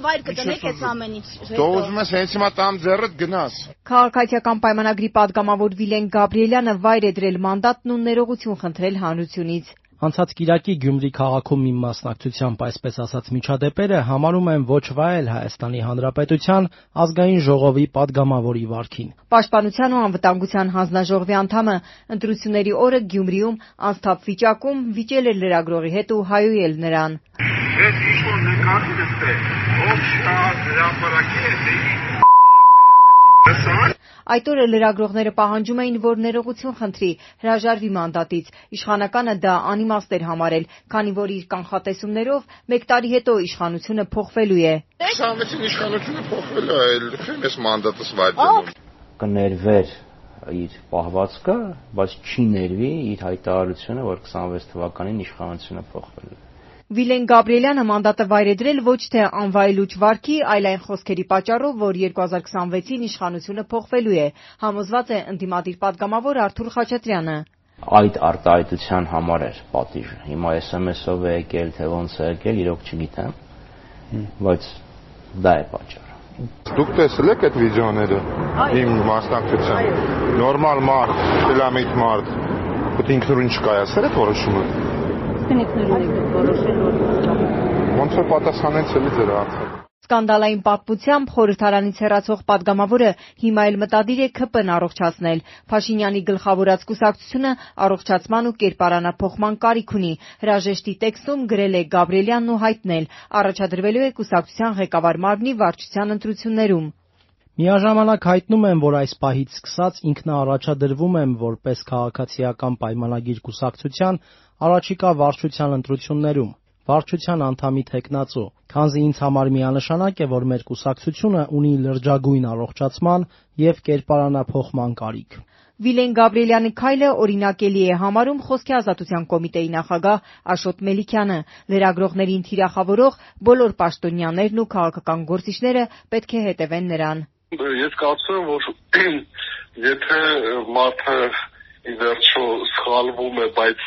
վայր կտնեք այս ամենից հետո։ Դու ուզում ես հենց հիմա տամ ձեռդ գնաս։ Քաղաքացիական պայմանագրի պատգամավոր Վիլեն Գաբրիելյանը վայր է դրել մանդատն ու ներողություն խնդրել հանրությունից։ Անցած կիրակի Գյումրի քաղաքում իմ մասնակցությամբ այսպես ասած միջադեպերը համարում են ոչ վայել Հայաստանի Հանրապետության ազգային ժողովի պատգամավորի վարքին։ Պաշտպանության ու անվտանգության հանձնաժողովի անդամը ընտրությունների օրը Գյումրիում անսթափ վիճակում վիճել էր լրագրողի հետ ու հայոյել նրան։ Ես ինչ-որ նկատի ով շատ հրապարակի է Այդ օրը լրագրողները պահանջում էին, որ ներողություն խնդրի, հրաժարվի մանդատից։ Իշխանականը դա անիմաստ էր համարել, քանի որ իր կանխատեսումներով 1 տարի հետո իշխանությունը փոխվելու է։ 26-ին իշխանությունը փոխվելու է, այլ ես մանդատս վայրում։ Կներվեր իր պահվածքը, բայց չի ներվի իր հայտարարությունը, որ 26 թվականին իշխանությունը փոխվելու է։ Վիլեն Գաբրիելյանը մանդատը վայր է դրել ոչ թե անվայելուչ վարքի, այլ այն խոսքերի պատճառով, որ 2026-ին իշխանությունը փոխվելու է, համոզված է ընդդիմադիր պատգամավոր Արթուր Խաչատրյանը։ Այդ արտահայտության համար էր պատիժը։ Հիմա SMS-ով է եկել, թե ոնց է եկել, իրոք չգիտեմ, բայց դա է պատճառը։ Դուք տեսել եք այդ վիդեոները իմ մասնակցությամբ։ Նորմալ մարդ, ֆիլամիտ մարդ, ու ինքնուրույն չկայացել այդ որոշումը։ Ոնց որ պատասխանեց էլի ձեր հարցը։ Սկանդալային պատմությամբ խորհրդարանից հեռացող պատգամավորը հիմա էլ մտադիր է ՔՊ-ն առողջացնել։ Փաշինյանի գլխավորած կուսակցությունը առողջացման ու կերպարանափոխման կարիք ունի։ Հրաժեշտի տեքստում գրել է Գաբրիելյանն ու հայտնել, առաջադրվելու է կուսակցության ղեկավար մարմնի վարչության ընտրություններում։ Միաժամանակ հայտնում եմ, որ այս պահից սկսած ինքնաառաջադրվում եմ որպես քաղաքացիական պայմանագիր կուսակցության առաջիկա վարչության ընտրություններում, վարչության անդամի թեկնածու, քանզի ինձ համար միանշանակ է, որ մեր կուսակցությունը ունի լրջագույն առողջացման և կերպարանափոխման կարիք։ Վիլեն Գաբրիելյանի քայլը օրինակելի է համարում Խոսքի ազատության կոմիտեի նախագահ Աշոտ Մելիքյանը։ Լրագրողներին թիրախավորող բոլոր պաշտոնյաներն ու քաղաքական գործիչները պետք է հետևեն նրան։ Ես կարծում եմ, որ եթե մարդը ի վերջո սխալվում է, բայց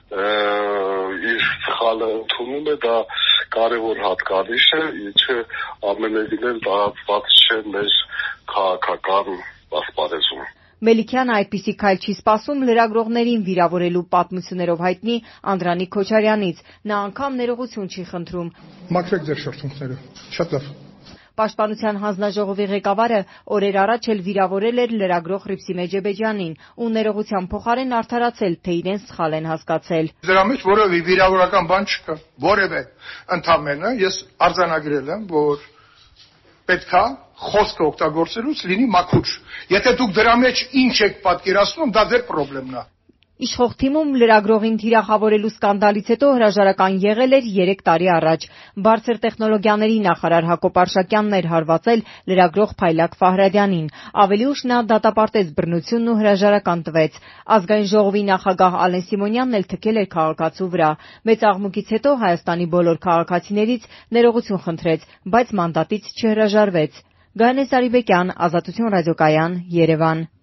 իր սխալը ընդունում է, դա կարևոր հատկանիշ է, ինչը ամենևին էլ տարածված չէ մեր քաղաքական ասպարեզում։ Մելիքյանը այդպիսի քայլ չի սպասում լրագրողներին վիրավորելու պատմություններով հայտնի Անդրանիկ Քոչարյանից։ Նա անգամ ներողություն չի խնդրում։ Մաքրեք ձեր շրթունքները։ Շատ լավ։ Պաշտպանության հանձնաժողովի ղեկավարը օրեր առաջ էլ վիրավորել էր լրագրող Հռիփսիմե Ջեբեջյանին ու ներողության փոխարեն արդարացել, թե իրեն սխալ են հասկացել։ Դրա մեջ որևէ վիրավորական բան չկա, որևէ։ Ընդամենը ես արձանագրել եմ, որ պետքա խոսքը օգտագործելուց լինի մաքուր։ Եթե դուք դրա մեջ ինչ եք պատկերացնում, դա ձեր խնդիրն է։ Իշխող թիմում լրագրողին թիրախավորելու սկանդալից հետո հրաժարական եղել էր 3 տարի առաջ։ Բարձր տեխնոլոգիաների նախարար Հակոբ Արշակյանն էր հարվածել լրագրող Փայլակ Ֆահրադյանին։ Ավելի ուշ նա դատապարտեց բռնությունն ու հրաժարական տվեց։ Ազգային ժողովի նախագահ Ալեն Սիմոնյանն էլ թքել էր քաղաքացու վրա։ Մեծ աղմուկից հետո Հայաստանի բոլոր քաղաքացիներից ներողություն խնդրեց, բայց մանդատից չհրաժարվեց։ Գայանե Սարիբեկյան, Ազատություն ռադիոկայան, Երևան։